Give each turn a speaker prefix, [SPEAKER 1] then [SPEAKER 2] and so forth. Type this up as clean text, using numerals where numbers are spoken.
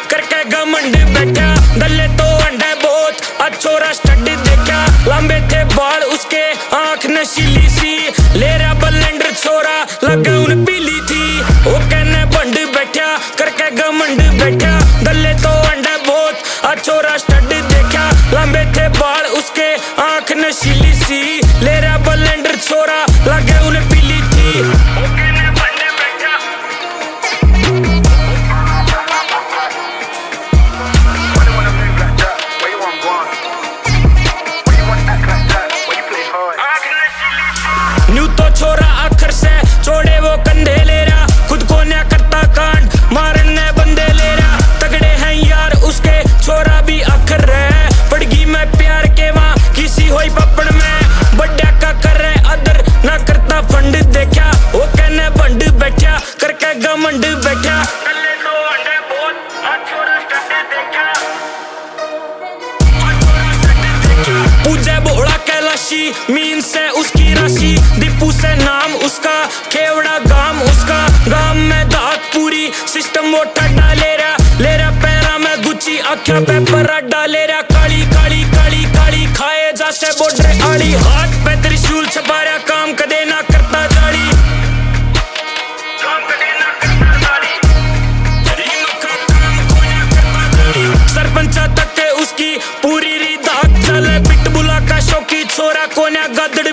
[SPEAKER 1] करके घमंड बैठा दल्ले तो अंडे बहुत छोरा स्टड देखा लंबे थे बाल उसके आंख नशीली सी ले रहा बलेंडर छोरा लगा उन पीली थी वो कहने बंड बैठा करके घमंड बैठा दल्ले तो अंडे बहुत छोरा स्टड देखा लंबे थे बाल उसके आंख नशीली सी ले रहा बलेंडर छोरा लगा उन पीली थी वो कहने बंड बैठा न्यू तो छोरा आखिर से छोड़े वो कंधे ले रहा खुद को न्या करता कांड मारने बंदे ले रहा तगड़े हैं यार उसके छोरा भी आखिर रहे पड़गी मैं प्यार के वहाँ किसी होई पपड़ में बड्डा का कर रहे अदर ना करता फंड देखा वो कहने बंड बैठा करके घमंड बैठा पूजा बोला कैलाशी मीन से उसकी राशि दीपू से नाम उसका केवड़ा गाम उसका गाम में दात पूरी सिस्टम वो ठड्डा ले रहा पैरा में गुच्ची आख्या पे पराडा ले रहा काली काली काली काली खाए जैसे बॉर्डर आड़ी हाथ पे त्रिशूल छपा रहा काम कदे ना करता दाढ़ी सरपंचा तक के उसकी पूरी री दाग चले पिटबुला का शौकी छोरा कोन्या गदड़